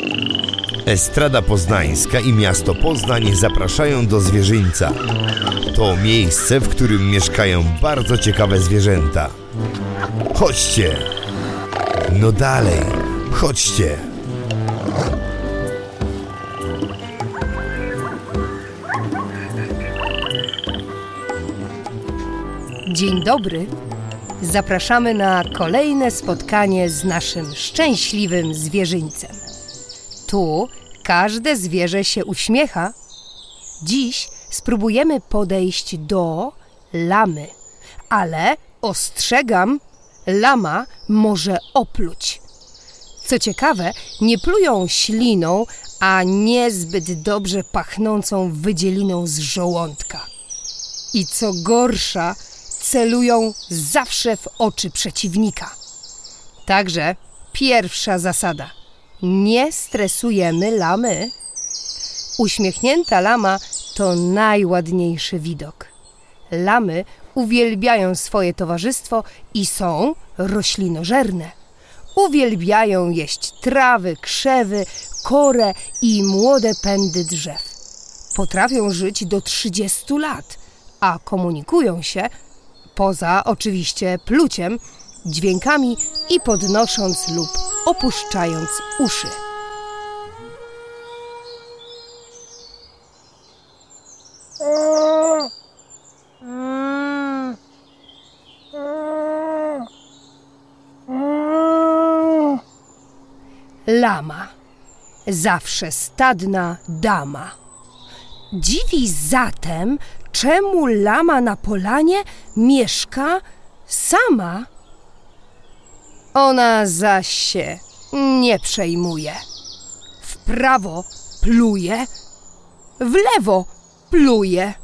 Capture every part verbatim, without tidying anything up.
Estrada Poznańska i miasto Poznań zapraszają do Zwierzyńca. To miejsce, w którym mieszkają bardzo ciekawe zwierzęta. Chodźcie! No dalej, chodźcie! Dzień dobry. Zapraszamy na kolejne spotkanie z naszym szczęśliwym zwierzyńcem. Tu każde zwierzę się uśmiecha. Dziś spróbujemy podejść do lamy, ale ostrzegam, lama może opluć. Co ciekawe, nie plują śliną, a niezbyt dobrze pachnącą wydzieliną z żołądka. I co gorsza, celują zawsze w oczy przeciwnika. Także pierwsza zasada. Nie stresujemy lamy. Uśmiechnięta lama to najładniejszy widok. Lamy uwielbiają swoje towarzystwo i są roślinożerne. Uwielbiają jeść trawy, krzewy, korę i młode pędy drzew. Potrafią żyć do trzydziestu lat, a komunikują się, poza oczywiście pluciem, dźwiękami i podnosząc lub opuszczając uszy. Lama. Zawsze stadna dama. Dziwi zatem, czemu lama na polanie mieszka sama? Ona zaś się nie przejmuje. W prawo pluje, w lewo pluje.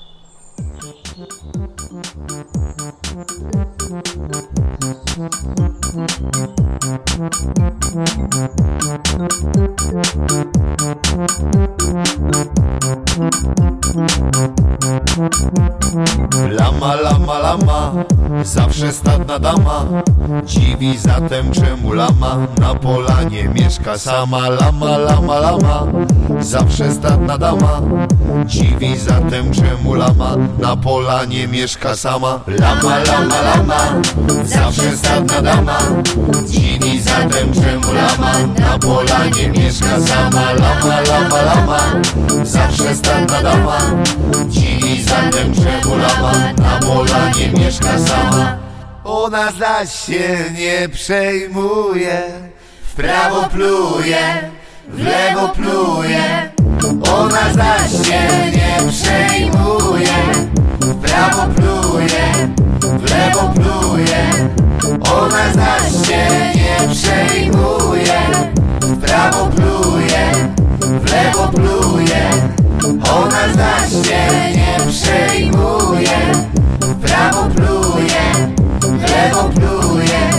Lama, lama, lama, zawsze stadna dama. Dziwi zatem, czemu lama na polanie mieszka sama. Lama, lama, lama, zawsze stadna dama. Dziwi zatem, czemu lama na polanie mieszka sama. Lama, lama, lama, zawsze stadna dama. Dziwi zatem, czemu lama na polanie mieszka sama. Lama, lama, lama, zawsze stadna dama. Dziwi zatem, czemu lama na polanie mieszka sama. Ona zaś się nie przejmuje, w prawo pluje, w lewo pluje. Ona zaś się nie przejmuje, w prawo pluje, w lewo pluje. Ona zaś się nie przejmuje, w prawo pluje, w lewo pluje. Ona zaś się nie przejmuje, w prawo pluje, w lewo pluje.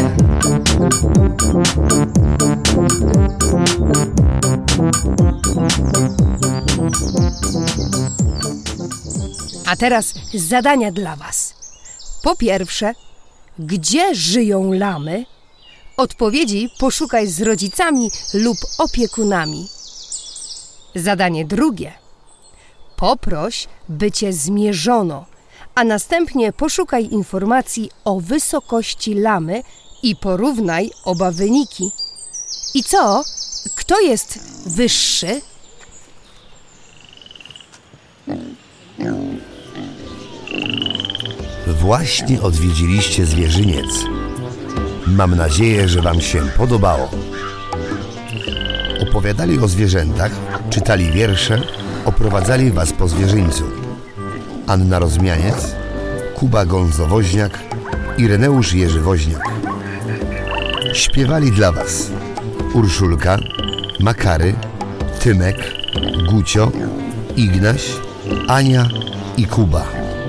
A teraz zadania dla Was. Po pierwsze, gdzie żyją lamy? Odpowiedzi poszukaj z rodzicami lub opiekunami. Zadanie drugie. Poproś, by Cię zmierzono, a następnie poszukaj informacji o wysokości lamy i porównaj oba wyniki. I co? Kto jest wyższy? Właśnie odwiedziliście Zwierzyniec. Mam nadzieję, że Wam się podobało. Opowiadali o zwierzętach, czytali wiersze, oprowadzali Was po zwierzyńcu Anna Rozmianiec, Kuba Gonzo-Woźniak, Ireneusz Jerzy Woźniak. Śpiewali dla Was Urszulka, Makary, Tymek, Gucio, Ignaś, Ania i Kuba.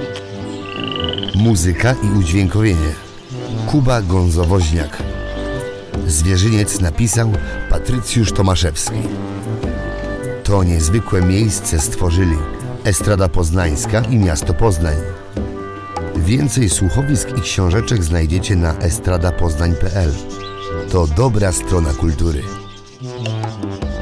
Muzyka i udźwiękowienie Kuba Gonzo-Woźniak. Zwierzyniec napisał Patrycjusz Tomaszewski. To niezwykłe miejsce stworzyli Estrada Poznańska i miasto Poznań. Więcej słuchowisk i książeczek znajdziecie na estrada poznań kropka p l. To dobra strona kultury.